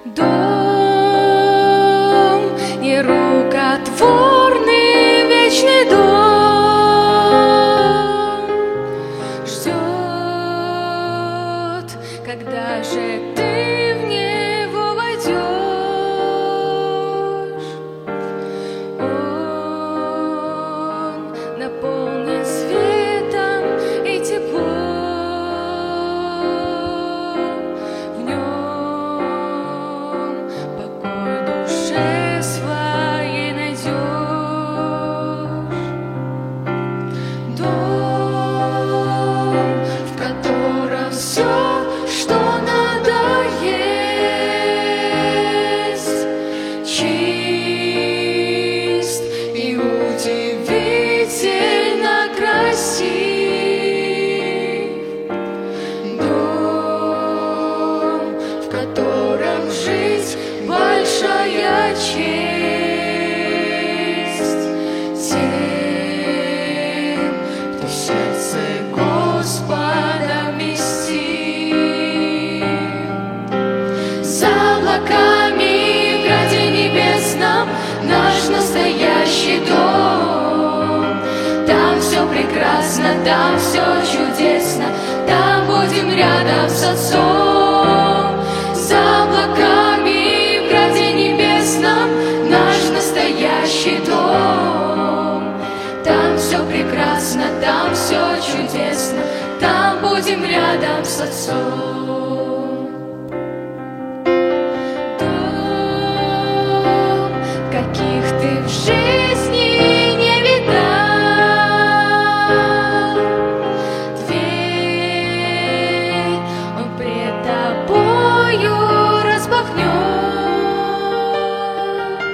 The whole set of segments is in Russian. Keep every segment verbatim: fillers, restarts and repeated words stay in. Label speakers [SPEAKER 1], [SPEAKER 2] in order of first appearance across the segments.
[SPEAKER 1] Дом нерукотворный, вечный дом ждет, когда же ты в него войдешь. Он наполнен светом и теплом. Большая честь тем, кто в сердце Господа вместит. За облаками в граде небесном наш настоящий дом. Там все прекрасно, там все чудесно, там будем рядом с Отцом. За облаками в граде небесном наш настоящий дом. Там все прекрасно, там все чудесно, там будем рядом с Отцом. Дом, каких ты в жизни не видал. Дверь он пред тобою распахнет.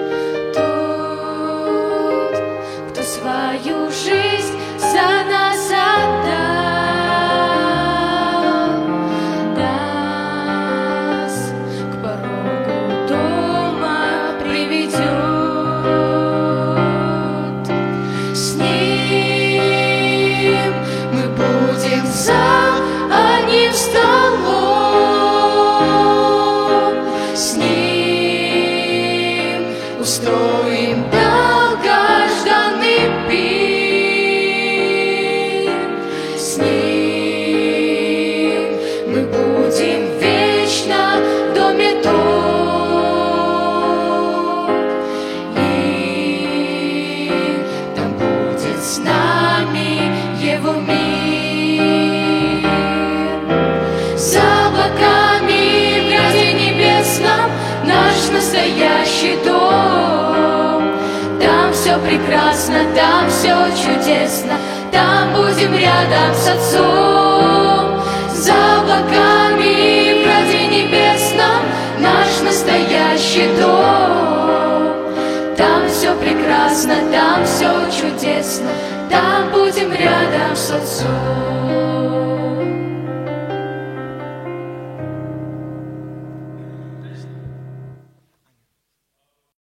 [SPEAKER 1] Тот, кто свою жизнь за нас отдал, нас к порогу дома приведет. С ним мы будем за одним столом. С ним устроим долгожданный пир. С ним мы будем вечно в доме том. И там будет с нами Его мир. За облаками в граде небесном наш настоящий дом. Там все прекрасно, там все чудесно, там будем рядом с Отцом. За облаками в граде небесном наш настоящий дом. Там все прекрасно, там все чудесно, там будем рядом с Отцом.